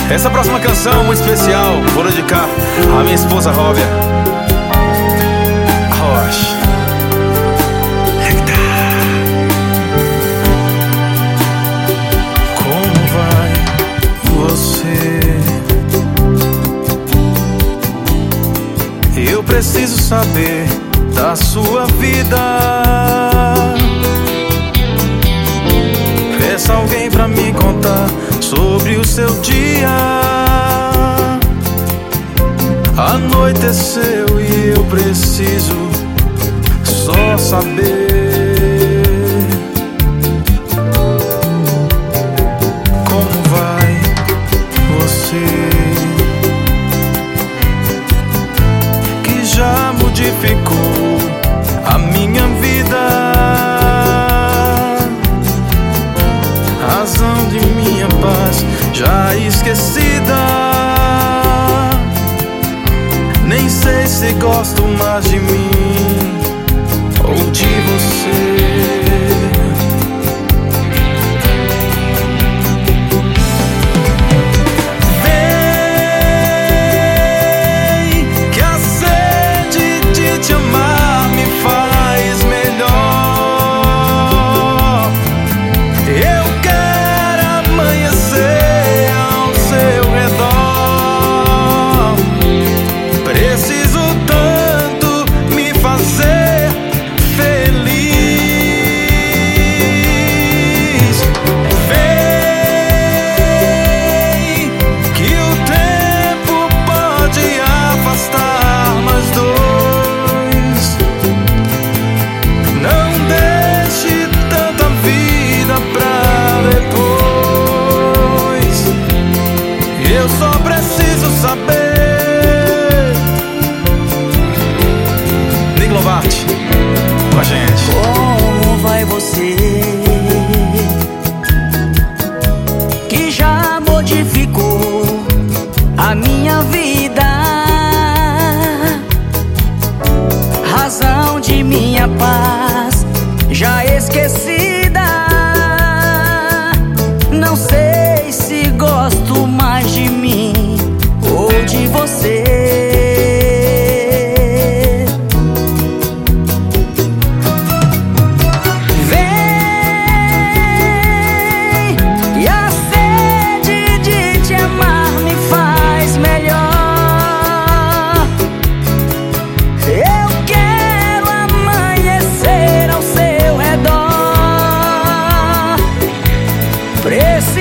Essa próxima canção muito especial vou dedicar à minha esposa Róbia. Rocha. Como vai você? Eu preciso saber da sua vida. Peça alguém pra me contar sobre o seu dia. Anoiteceu e eu preciso só saber como vai você, que já modificou a minha vida, razão de minha paz já esquecida. Nem sei se gosto mais de mim ou de você. Eu só preciso saber. Nick Lombardi com a gente. Como vai você, que já modificou a minha vida, razão de minha paz já esquecida. Não sei se gosto mais de mim ou de você. Vem, e a sede de te amar me faz melhor. Eu quero amanhecer ao seu redor.